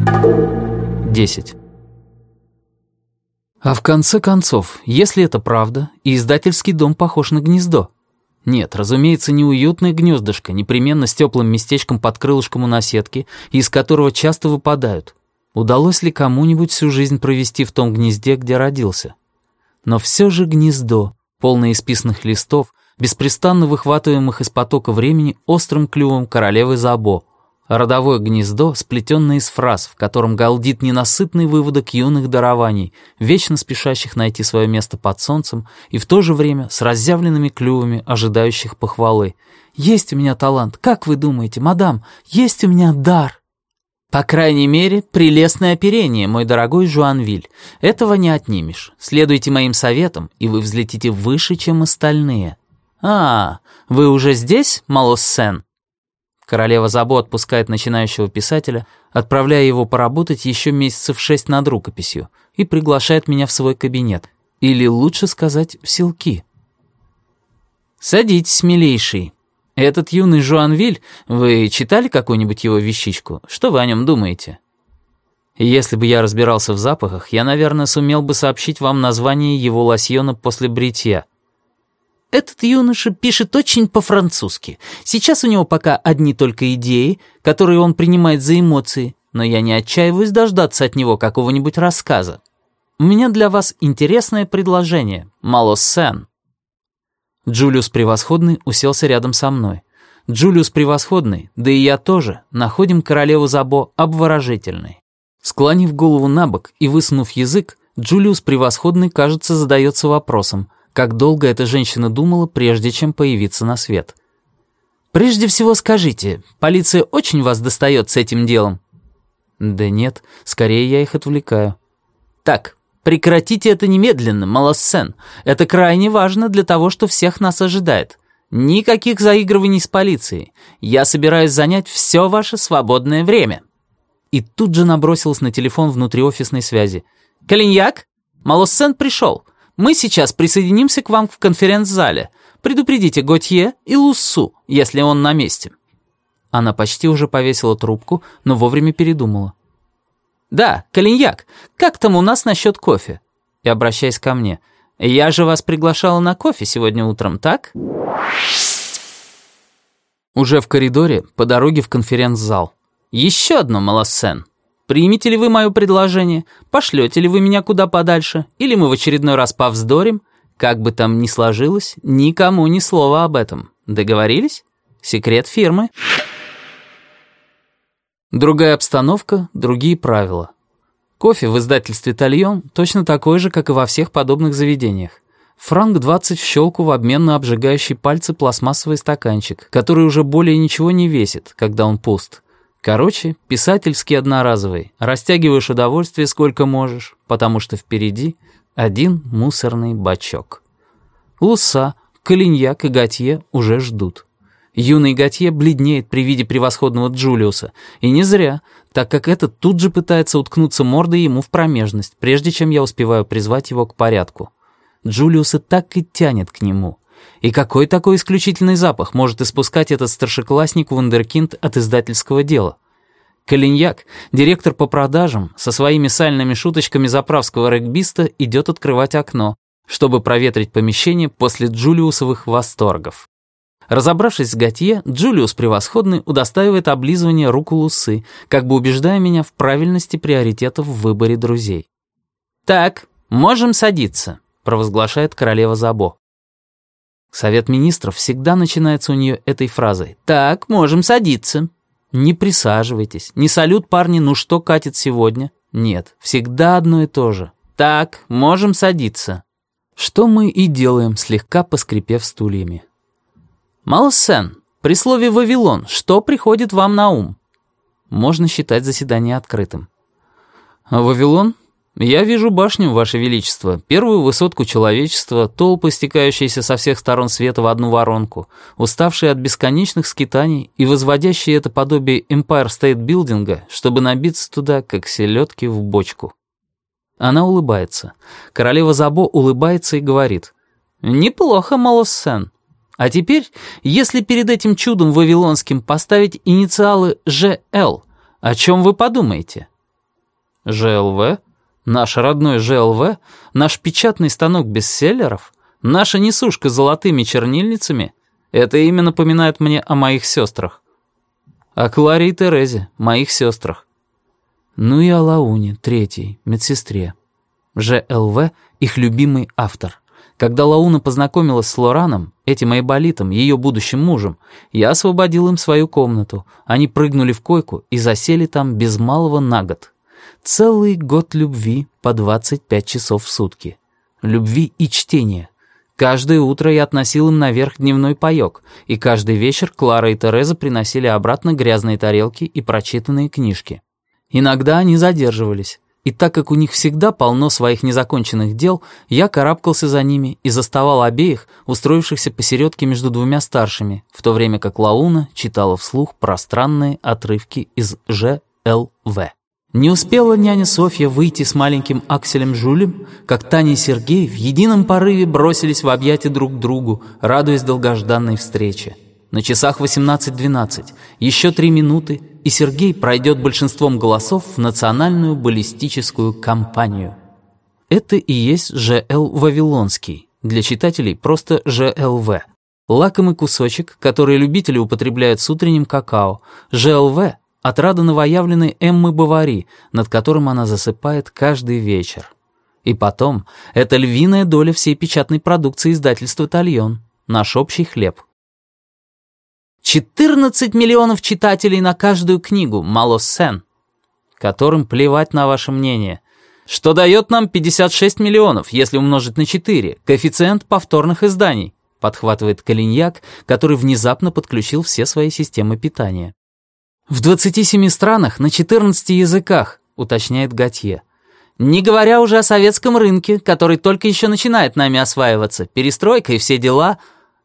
10. А в конце концов, если это правда, и издательский дом похож на гнездо. Нет, разумеется, не уютное гнездышко, непременно с теплым местечком под крылышком у наседки, из которого часто выпадают. Удалось ли кому-нибудь всю жизнь провести в том гнезде, где родился? Но все же гнездо, полное исписанных листов, беспрестанно выхватываемых из потока времени острым клювом королевы Забо. Родовое гнездо, сплетенное из фраз, в котором галдит ненасытный выводок юных дарований, вечно спешащих найти свое место под солнцем и в то же время с разъявленными клювами, ожидающих похвалы. «Есть у меня талант, как вы думаете, мадам? Есть у меня дар!» «По крайней мере, прелестное оперение, мой дорогой Жуанвиль. Этого не отнимешь. Следуйте моим советам, и вы взлетите выше, чем остальные». «А, вы уже здесь, Малоссен?» Королева Забо отпускает начинающего писателя, отправляя его поработать еще месяцев 6 над рукописью, и приглашает меня в свой кабинет. Или лучше сказать, в селки. «Садитесь, милейший. Этот юный Жуанвиль, вы читали какую-нибудь его вещичку? Что вы о нем думаете?» Если бы я разбирался в запахах, я, наверное, сумел бы сообщить вам название его лосьона после бритья. Этот юноша пишет очень по-французски. Сейчас у него пока одни только идеи, которые он принимает за эмоции, но я не отчаиваюсь дождаться от него какого-нибудь рассказа. У меня для вас интересное предложение, Малоссен». Джулиус Превосходный уселся рядом со мной. Джулиус Превосходный, да и я тоже, находим королеву Забо обворожительной. Склонив голову набок и высунув язык, Джулиус Превосходный, кажется, задается вопросом, как долго эта женщина думала, прежде чем появиться на свет. «Прежде всего скажите, полиция очень вас достает с этим делом?» «Да нет, скорее я их отвлекаю». «Так, прекратите это немедленно, Малоссен. Это крайне важно для того, что всех нас ожидает. Никаких заигрываний с полицией. Я собираюсь занять все ваше свободное время». И тут же набросилась на телефон внутриофисной связи. «Калиньяк, Малоссен пришел. Мы сейчас присоединимся к вам в конференц-зале. Предупредите Готье и Луссу, если он на месте». Она почти уже повесила трубку, но вовремя передумала. «Да, Калиньяк, как там у нас насчет кофе?» И обращаясь ко мне. «Я же вас приглашала на кофе сегодня утром, так?» Уже в коридоре, по дороге в конференц-зал. «Еще одно, Малоссен. Примете ли вы мое предложение? Пошлете ли вы меня куда подальше? Или мы в очередной раз повздорим? Как бы там ни сложилось, никому ни слова об этом. Договорились? Секрет фирмы». Другая обстановка, другие правила. Кофе в издательстве «Тальон» точно такой же, как и во всех подобных заведениях. Франк 20 в щелку в обмен на обжигающий пальцы пластмассовый стаканчик, который уже более ничего не весит, когда он пуст. Короче, писательский одноразовый. Растягиваешь удовольствие сколько можешь, потому что впереди один мусорный бачок. Лусса, Калиньяк и Готье уже ждут. Юный Готье бледнеет при виде превосходного Джулиуса. И не зря, так как этот тут же пытается уткнуться мордой ему в промежность, прежде чем я успеваю призвать его к порядку. Джулиуса так и тянет к нему. И какой такой исключительный запах может испускать этот старшеклассник вундеркинд от издательского дела? Калиньяк, директор по продажам, со своими сальными шуточками заправского регбиста идет открывать окно, чтобы проветрить помещение после джулиусовых восторгов. Разобравшись с Готье, Джулиус Превосходный удостаивает облизывания руку Луссы, как бы убеждая меня в правильности приоритетов в выборе друзей. «Так, можем садиться», — провозглашает королева Забо. Совет министров всегда начинается у нее этой фразой. «Так, можем садиться». Не присаживайтесь, не салют, парни, ну что катит сегодня? Нет, всегда одно и то же. «Так, можем садиться». Что мы и делаем, слегка поскрипев стульями. «Малоссен, при слове «Вавилон» что приходит вам на ум?» Можно считать заседание открытым. «Вавилон? Я вижу башню, Ваше Величество, первую высотку человечества, толпы, стекающиеся со всех сторон света в одну воронку, уставшие от бесконечных скитаний и возводящие это подобие Empire State Building, чтобы набиться туда, как селедки в бочку». Она улыбается. Королева Забо улыбается и говорит: «Неплохо, Малоссен. А теперь, если перед этим чудом вавилонским поставить инициалы ЖЛ, о чем вы подумаете? ЖЛВ? Наш родной ЖЛВ? Наш печатный станок бестселлеров? Наша несушка с золотыми чернильницами? Это имя напоминает мне о моих сестрах. О Кларе и Терезе, моих сестрах. Ну и о Лауне, третьей, медсестре. ЖЛВ — их любимый автор. Когда Лауна познакомилась с Лораном, этим айболитом, ее будущим мужем, я освободил им свою комнату. Они прыгнули в койку и засели там без малого на год. Целый год любви по 25 часов в сутки. Любви и чтения. Каждое утро я относил им наверх дневной паёк, и каждый вечер Клара и Тереза приносили обратно грязные тарелки и прочитанные книжки. Иногда они задерживались, и так как у них всегда полно своих незаконченных дел, я карабкался за ними и заставал обеих, устроившихся посередке между двумя старшими, в то время как Лауна читала вслух пространные отрывки из ЖЛВ. Не успела няня Софья выйти с маленьким Акселем Жюлем, как Таня и Сергей в едином порыве бросились в объятия друг к другу, радуясь долгожданной встрече. На часах 18:12, еще 3 минуты, и Сергей пройдет большинством голосов в национальную баллистическую кампанию. Это и есть ЖЛ Вавилонский, для читателей просто ЖЛВ. Лакомый кусочек, который любители употребляют с утренним какао. ЖЛВ — отрада новоявленной Эммы Бовари, над которым она засыпает каждый вечер. И потом, это львиная доля всей печатной продукции издательства «Тальон», наш общий хлеб. 14 миллионов читателей на каждую книгу, Малоссен, которым плевать на ваше мнение. Что дает нам 56 миллионов, если умножить на 4, коэффициент повторных изданий, подхватывает Калиньяк, который внезапно подключил все свои системы питания. В 27 странах на 14 языках, уточняет Готье. Не говоря уже о советском рынке, который только еще начинает нами осваиваться, перестройка и все дела.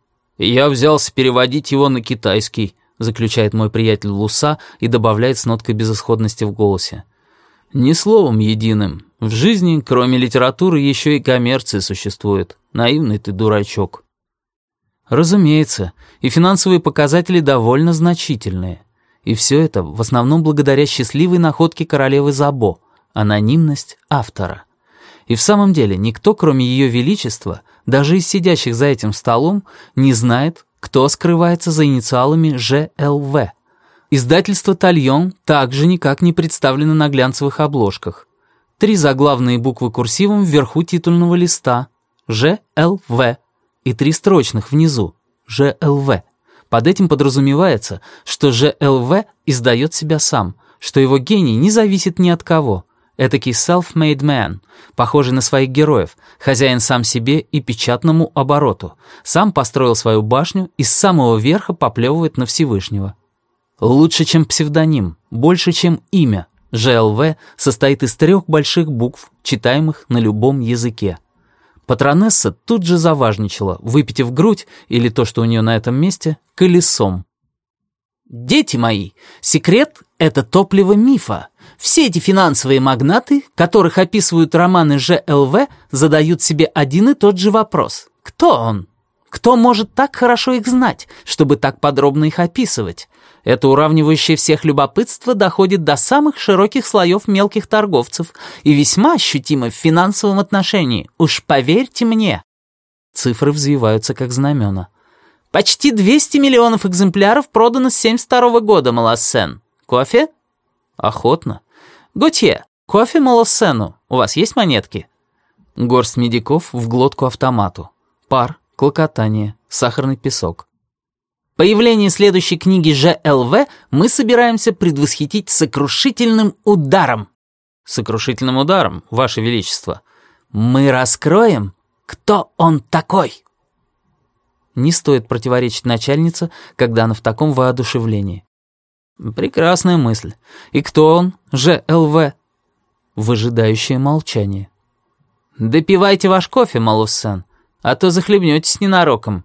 Я взялся переводить его на китайский, заключает мой приятель Луса и добавляет с ноткой безысходности в голосе. Ни словом единым. В жизни, кроме литературы, еще и коммерция существует. Наивный ты дурачок. Разумеется, и финансовые показатели довольно значительные. И все это в основном благодаря счастливой находке королевы Забо, анонимность автора. И в самом деле никто, кроме Ее Величества, даже из сидящих за этим столом, не знает, кто скрывается за инициалами ЖЛВ. Издательство «Тальон» также никак не представлено на глянцевых обложках. 3 заглавные буквы курсивом вверху титульного листа ЖЛВ и 3 строчных внизу ЖЛВ. Под этим подразумевается, что ЖЛВ издает себя сам, что его гений не зависит ни от кого. Этакий self-made man, похожий на своих героев, хозяин сам себе и печатному обороту, сам построил свою башню и с самого верха поплевывает на Всевышнего. Лучше, чем псевдоним, больше, чем имя, ЖЛВ состоит из 3 больших букв, читаемых на любом языке. Патронесса тут же заважничала, выпитив грудь, или то, что у нее на этом месте, колесом. «Дети мои, секрет — это топливо мифа. Все эти финансовые магнаты, которых описывают романы ЖЛВ, задают себе один и тот же вопрос. Кто он? Кто может так хорошо их знать, чтобы так подробно их описывать? Это уравнивающее всех любопытство доходит до самых широких слоев мелких торговцев и весьма ощутимо в финансовом отношении, уж поверьте мне». Цифры взвиваются, как знамена. «Почти 200 миллионов экземпляров продано с 1972 года, Малоссен. Кофе?» «Охотно». «Готье, кофе Малоссену. У вас есть монетки?» Горсть медиков в глотку автомату. Пар, клокотание, сахарный песок. Появление следующей книги ЖЛВ мы собираемся предвосхитить сокрушительным ударом. Сокрушительным ударом, Ваше Величество. Мы раскроем, кто он такой. Не стоит противоречить начальнице, когда она в таком воодушевлении. Прекрасная мысль. И кто он, ЖЛВ? Выжидающее молчание. Допивайте ваш кофе, Малоссен, а то захлебнетесь ненароком.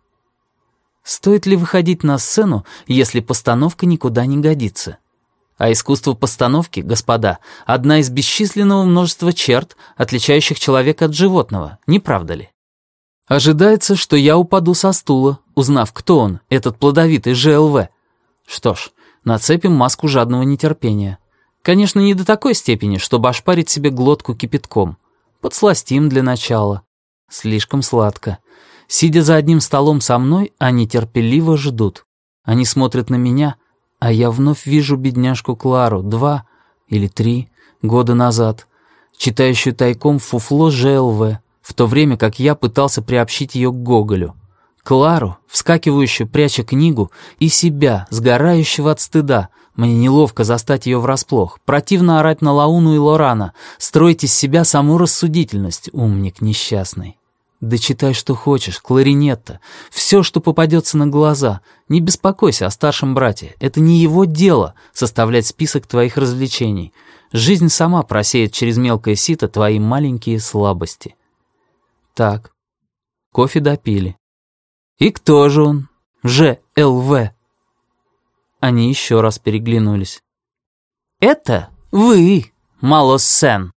Стоит ли выходить на сцену, если постановка никуда не годится? А искусство постановки, господа, одна из бесчисленного множества черт, отличающих человека от животного, не правда ли? Ожидается, что я упаду со стула, узнав, кто он, этот плодовитый ЖЛВ. Что ж, нацепим маску жадного нетерпения. Конечно, не до такой степени, чтобы ошпарить себе глотку кипятком. Подсластим для начала. Слишком сладко. Сидя за одним столом со мной, они терпеливо ждут. Они смотрят на меня, а я вновь вижу бедняжку Клару 2 или 3 года назад, читающую тайком фуфло ЖЛВ, в то время как я пытался приобщить ее к Гоголю. Клару, вскакивающую, пряча книгу, и себя, сгорающего от стыда. Мне неловко застать ее врасплох. Противно орать на Лауну и Лорана, строить из себя саму рассудительность, умник несчастный. Да читай, что хочешь, кларинетта, все, что попадется на глаза. Не беспокойся о старшем брате, это не его дело составлять список твоих развлечений. Жизнь сама просеет через мелкое сито твои маленькие слабости. Так, кофе допили. И кто же он? ЖЛВ. Они еще раз переглянулись. «Это вы, Малосен».